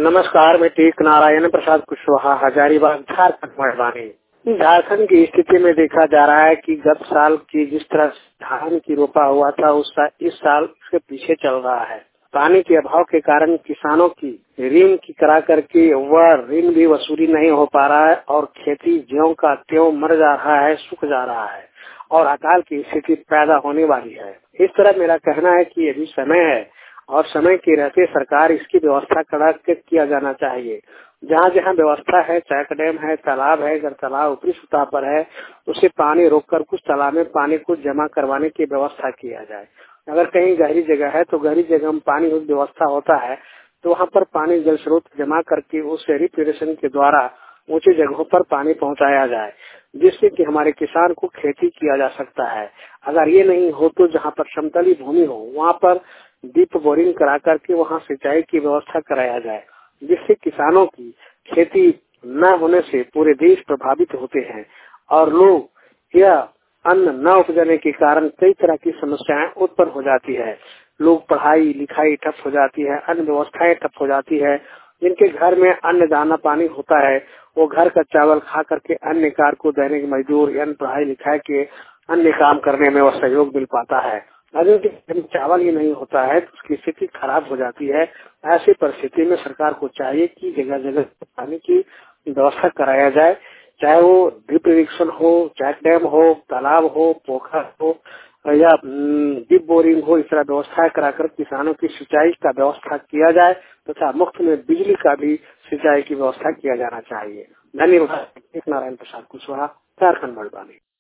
नमस्कार, मैं टी नारायण प्रसाद कुशवाहा, हजारीबाग, झारखंड मेहरबानी। झारखंड की स्थिति में देखा जा रहा है कि गत साल की जिस तरह धान की रोपा हुआ था इस साल उसके पीछे चल रहा है। पानी के अभाव के कारण किसानों की ऋण की करा करके वह ऋण भी वसूली नहीं हो पा रहा है और खेती ज्यों का त्यों मर जा रहा है, सूख जा रहा है और अकाल की स्थिति पैदा होने वाली है। इस तरह मेरा कहना है कि अभी समय है और समय के रहते सरकार इसकी व्यवस्था कड़ा किया जाना चाहिए। जहाँ जहाँ व्यवस्था है, चेक डैम है, तालाब है, अगर तालाब ऊपरी सतह पर है उसे पानी रोककर कुछ तालाब में पानी को जमा करवाने की व्यवस्था किया जाए। अगर कहीं गहरी जगह है तो गहरी जगह में पानी की व्यवस्था होता है तो वहाँ पर पानी जल स्रोत जमा करके उस रिपीरेशन के द्वारा ऊंची जगहों पर पानी पहुँचाया जाए, जिससे कि हमारे किसान को खेती किया जा सकता है। अगर ये नहीं हो तो जहाँ पर समतली भूमि हो वहाँ पर डीप बोरिंग करा करके वहाँ सिंचाई की व्यवस्था कराया जाए, जिससे किसानों की खेती न होने से पूरे देश प्रभावित होते हैं और लोग यह अन्न न उपजाने के कारण कई तरह की समस्याएं उत्पन्न हो जाती है। लोग पढ़ाई लिखाई ठप हो जाती है, अन्य व्यवस्थाएं ठप हो जाती है। जिनके घर में अन्न दाना पानी होता है वो घर का चावल खा करके अन्य कार को दैनिक मजदूर या पढ़ाई लिखाई के अन्य काम करने में वह सहयोग मिल पाता है। अगर चावल ही नहीं होता है तो उसकी स्थिति खराब हो जाती है। ऐसी परिस्थिति में सरकार को चाहिए कि जगह जगह पानी की व्यवस्था कराया जाए, चाहे वो ड्रिप इरिगेशन हो, चेक डैम हो, तालाब हो, पोखर हो या डीप बोरिंग हो। इस तरह व्यवस्था कराकर किसानों की सिंचाई का व्यवस्था किया जाए तथा मुफ्त में बिजली का भी सिंचाई की व्यवस्था किया जाना चाहिए। धन्यवाद। नारायण प्रसाद कुशवाहा, झारखंड मेहरबानी।